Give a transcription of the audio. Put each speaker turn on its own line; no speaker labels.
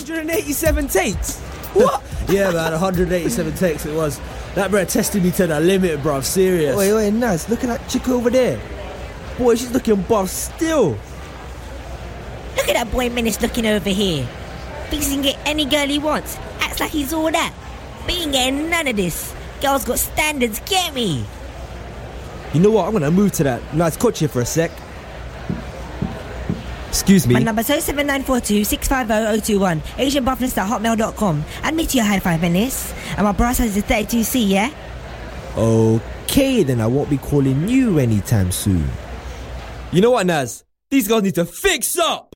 187 takes? What?
Yeah, man, 187 takes it was. That bro tested me to the limit, bruv, serious.
Wait, Naz, look at that chick over there. Boy, she's looking buff still.
Look at that boy Menace looking over here. Thinks he can get any girl he wants. Acts like he's all that. But he ain't getting none of this. Girls got standards, get me.
You know what, I'm gonna move to that nice coach here for a sec. Excuse me.
My number's 07942 650 021. AsianBuffness@hotmail.com. Add me to your high five, Menace. And my bra size is 32C, yeah?
Okay, then I won't be calling you anytime soon. You know what, Naz? These girls need to fix up!